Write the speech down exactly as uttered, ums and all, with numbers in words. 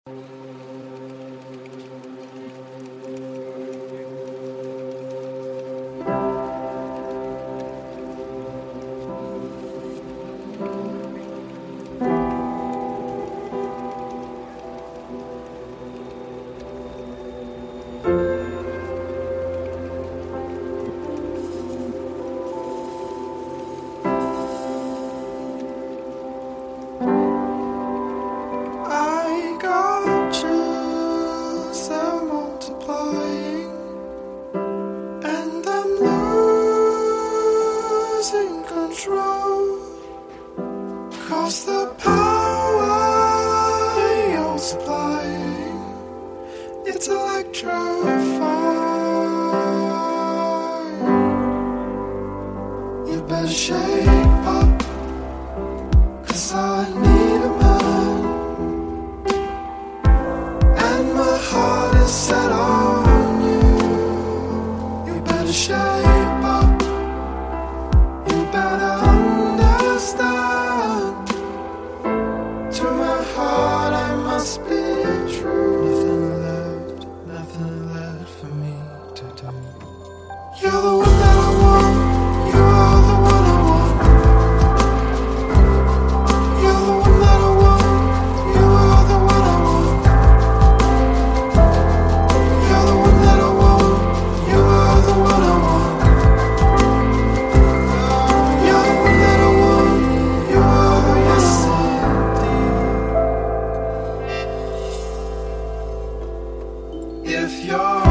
I got chills, they're multiplying, and I'm losing control. 'Cause the power you're supplying, it's electrifying. You better shape up, 'cause I need a man, and my heart is set on you. You better shape up, you better understand. To my heart I must be true. Nothing left, nothing left for me to do. You're the one that I want, you are the one I want. You're the one that I want, you are the one I want. You're the one that I want, you are the one I want. You're the one that I want, you are the yes indeed. If you're